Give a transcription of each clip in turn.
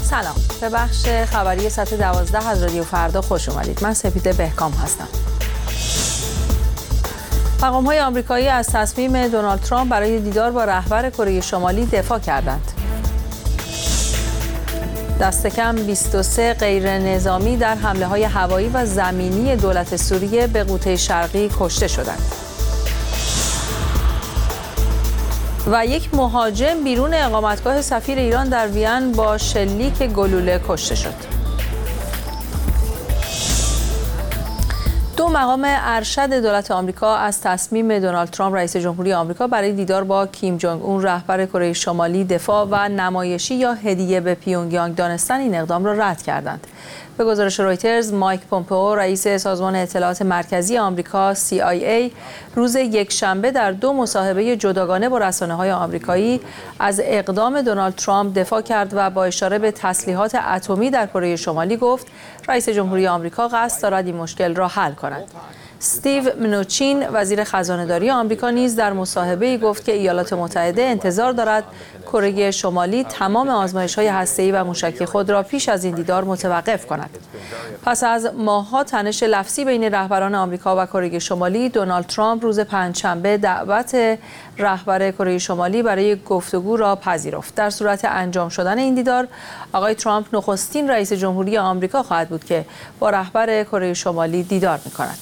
سلام، به بخش خبری ساعت 12 از رادیو فردا خوش اومدید. من سپیده بهکام هستم. مقام‌های آمریکایی از تصمیم دونالد ترامپ برای دیدار با رهبر کره شمالی دفاع کردند. دست کم 23 غیر نظامی در حمله‌های هوایی و زمینی دولت سوریه به غوطه شرقی کشته شدند. و یک مهاجم بیرون اقامتگاه سفیر ایران در وین با شلیک گلوله کشته شد. دو مقام ارشد دولت آمریکا از تصمیم دونالد ترامپ رئیس جمهوری آمریکا برای دیدار با کیم جونگ اون رهبر کره شمالی دفاع و نمایشی یا هدیه به پیونگیانگ دانستن این اقدام را رد کردند. به گزارش رویترز، مایک پومپئو رئیس سازمان اطلاعات مرکزی آمریکا CIA روز یکشنبه در دو مصاحبه جداگانه با رسانه‌های آمریکایی از اقدام دونالد ترامپ دفاع کرد و با اشاره به تسلیحات اتمی در کره شمالی گفت رئیس جمهوری آمریکا قصد دارد این مشکل را حل کند. استیو منوچین وزیر خزانه‌داری آمریکا نیز در مصاحبه‌ای گفت که ایالات متحده انتظار دارد کره شمالی تمام آزمایش‌های هسته‌ای و موشکی خود را پیش از این دیدار متوقف کند. پس از ماه‌ها تنش لفظی بین رهبران آمریکا و کره شمالی، دونالد ترامپ روز پنجشنبه دعوت رهبر کره شمالی برای گفتگو را پذیرفت. در صورت انجام شدن این دیدار، آقای ترامپ نخستین رئیس جمهوری آمریکا خواهد بود که با رهبر کره شمالی دیدار می‌کند.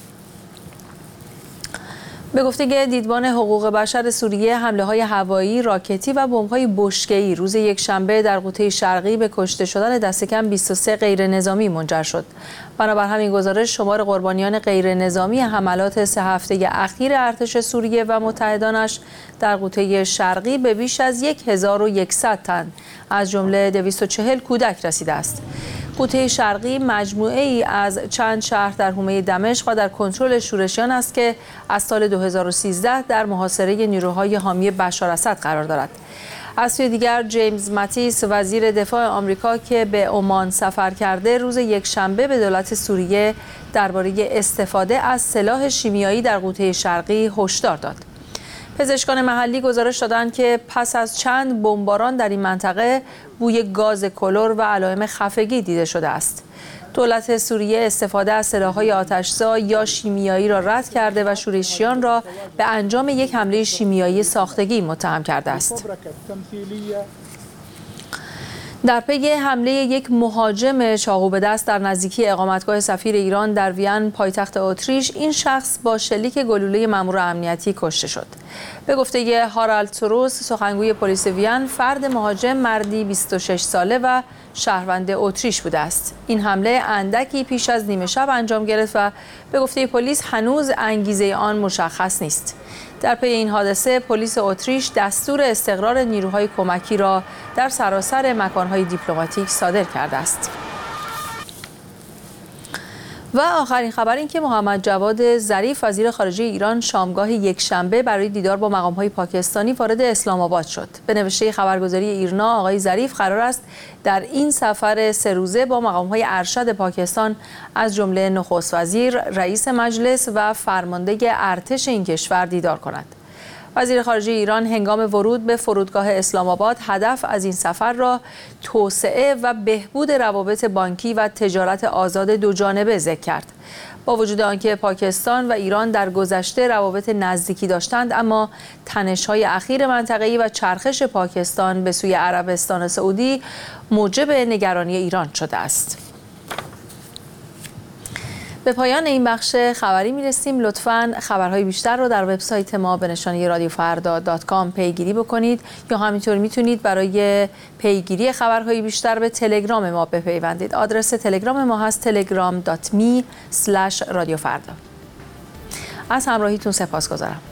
به گفته دیدبان حقوق بشر سوریه، حمله‌های هوایی، راکتی و بمب‌های بشکه‌ای روز یکشنبه در غوطه شرقی به کشته شدن دست کم 23 غیر نظامی منجر شد. بنابر همین گزارش، شمار قربانیان غیر نظامی حملات 3 هفته اخیر ارتش سوریه و متحدانش در غوطه شرقی به بیش از 1100 تن از جمله 240 کودک رسیده است. غوطه شرقی مجموعه‌ای از چند شهر در حومه دمشق و در کنترل شورشیان است که از سال 2013 در محاصره نیروهای حامی بشاراسد قرار دارد. از سوی دیگر، جیمز ماتیس وزیر دفاع آمریکا که به عمان سفر کرده، روز یکشنبه به دولت سوریه درباره استفاده از سلاح شیمیایی در غوطه شرقی هشدار داد. پزشکان محلی گزارش دادند که پس از چند بمباران در این منطقه بوی گاز کلور و علائم خفگی دیده شده است. دولت سوریه استفاده از سلاح‌های آتش‌زا یا شیمیایی را رد کرده و شورشیان را به انجام یک حمله شیمیایی ساختگی متهم کرده است. در پی حمله یک مهاجم چاقو به دست در نزدیکی اقامتگاه سفیر ایران در وین پایتخت اتریش، این شخص با شلیک گلوله مأمور امنیتی کشته شد. به گفته هارالد سوروس، سخنگوی پلیس وین، فرد مهاجم مردی 26 ساله و شهروند اتریش بوده است. این حمله اندکی پیش از نیمه شب انجام گرفت و به گفته پلیس هنوز انگیزه آن مشخص نیست. در پی این حادثه، پلیس اتریش دستور استقرار نیروهای کمکی را در سراسر مکانهای دیپلماتیک صادر کرده است. و آخرین خبر این که محمد جواد ظریف وزیر خارجه ایران شامگاه یکشنبه برای دیدار با مقام‌های پاکستانی وارد اسلام آباد شد. به نوشته خبرگزاری ایرنا، آقای ظریف قرار است در این سفر 3 روزه با مقام‌های ارشد پاکستان از جمله نخست وزیر، رئیس مجلس و فرمانده ارتش این کشور دیدار کند. وزیر خارجه ایران هنگام ورود به فرودگاه اسلام آباد هدف از این سفر را توسعه و بهبود روابط بانکی و تجارت آزاد دوجانبه ذکر کرد. با وجود آنکه پاکستان و ایران در گذشته روابط نزدیکی داشتند، اما تنش‌های اخیر منطقه‌ای و چرخش پاکستان به سوی عربستان سعودی موجب نگرانی ایران شده است. به پایان این بخش خبری میرسیم. لطفاً خبرهای بیشتر رو در وبسایت ما به نشانی radiofarda.com پیگیری بکنید یا همینطور میتونید برای پیگیری خبرهای بیشتر به تلگرام ما بپیوندید. آدرس تلگرام ما هست telegram.me/radiofarda. از همراهیتون سپاسگزارم.